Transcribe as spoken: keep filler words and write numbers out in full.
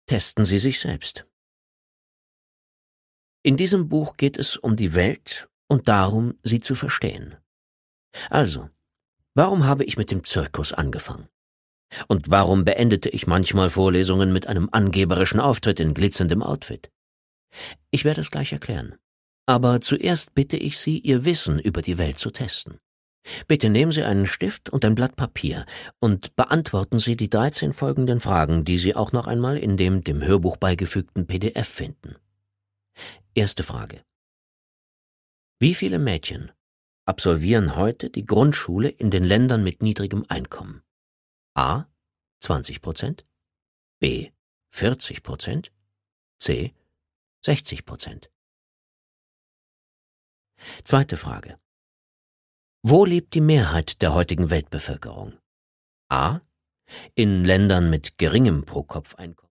Testen Sie sich selbst. In diesem Buch geht es um die Welt und darum, sie zu verstehen. Also, warum habe ich mit dem Zirkus angefangen? Und warum beendete ich manchmal Vorlesungen mit einem angeberischen Auftritt in glitzerndem Outfit? Ich werde es gleich erklären. Aber zuerst bitte ich Sie, Ihr Wissen über die Welt zu testen. Bitte nehmen Sie einen Stift und ein Blatt Papier und beantworten Sie die dreizehn folgenden Fragen, die Sie auch noch einmal in dem dem Hörbuch beigefügten P D F finden. Erste Frage. Wie viele Mädchen absolvieren heute die Grundschule in den Ländern mit niedrigem Einkommen? A. zwanzig Prozent, B. vierzig Prozent, C. sechzig Prozent. Zweite Frage. Wo lebt die Mehrheit der heutigen Weltbevölkerung? A. In Ländern mit geringem Pro-Kopf-Einkommen.